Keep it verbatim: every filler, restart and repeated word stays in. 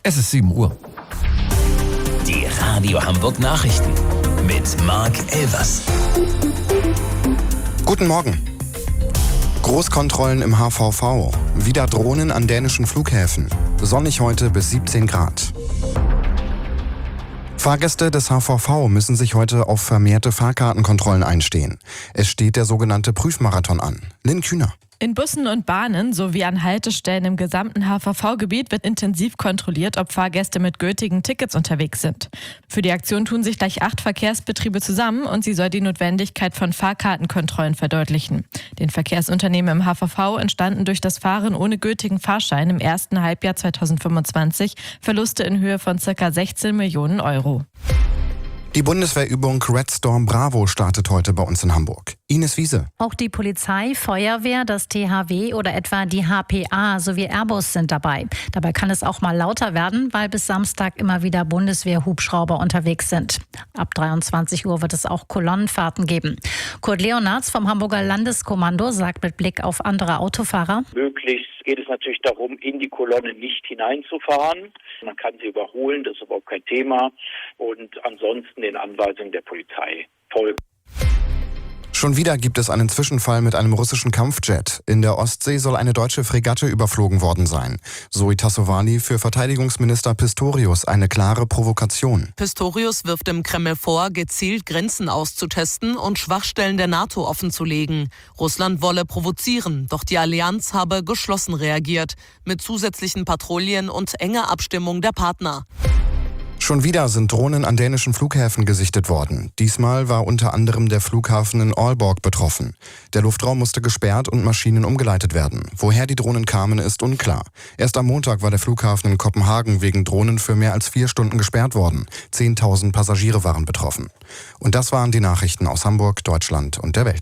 Es ist sieben Uhr. Die Radio Hamburg Nachrichten mit Marc Elvers. Guten Morgen. Großkontrollen im H V V. Wieder Drohnen an dänischen Flughäfen. Sonnig heute bis siebzehn Grad. Fahrgäste des H V V müssen sich heute auf vermehrte Fahrkartenkontrollen einstehen. Es steht der sogenannte Prüfmarathon an. Lynn Kühner. In Bussen und Bahnen sowie an Haltestellen im gesamten H V V-Gebiet wird intensiv kontrolliert, ob Fahrgäste mit gültigen Tickets unterwegs sind. Für die Aktion tun sich gleich acht Verkehrsbetriebe zusammen und sie soll die Notwendigkeit von Fahrkartenkontrollen verdeutlichen. Den Verkehrsunternehmen im H V V entstanden durch das Fahren ohne gültigen Fahrschein im ersten Halbjahr zweitausendfünfundzwanzig Verluste in Höhe von ca. sechzehn Millionen Euro. Die Bundeswehrübung Red Storm Bravo startet heute bei uns in Hamburg. Ines Wiese. Auch die Polizei, Feuerwehr, das T H W oder etwa die H P A sowie Airbus sind dabei. Dabei kann es auch mal lauter werden, weil bis Samstag immer wieder Bundeswehr-Hubschrauber unterwegs sind. Ab dreiundzwanzig Uhr wird es auch Kolonnenfahrten geben. Kurt Leonards vom Hamburger Landeskommando sagt mit Blick auf andere Autofahrer: Möglichst geht es natürlich darum, in die Kolonne nicht hineinzufahren. Man kann sie überholen, das ist überhaupt kein Thema. Und ansonsten den Anweisungen der Polizei folgen. Schon wieder gibt es einen Zwischenfall mit einem russischen Kampfjet. In der Ostsee soll eine deutsche Fregatte überflogen worden sein. Zoe Tassovali für Verteidigungsminister Pistorius eine klare Provokation. Pistorius wirft dem Kreml vor, gezielt Grenzen auszutesten und Schwachstellen der NATO offenzulegen. Russland wolle provozieren, doch die Allianz habe geschlossen reagiert, mit zusätzlichen Patrouillen und enger Abstimmung der Partner. Schon wieder sind Drohnen an dänischen Flughäfen gesichtet worden. Diesmal war unter anderem der Flughafen in Aalborg betroffen. Der Luftraum musste gesperrt und Maschinen umgeleitet werden. Woher die Drohnen kamen, ist unklar. Erst am Montag war der Flughafen in Kopenhagen wegen Drohnen für mehr als vier Stunden gesperrt worden. Zehntausend Passagiere waren betroffen. Und das waren die Nachrichten aus Hamburg, Deutschland und der Welt.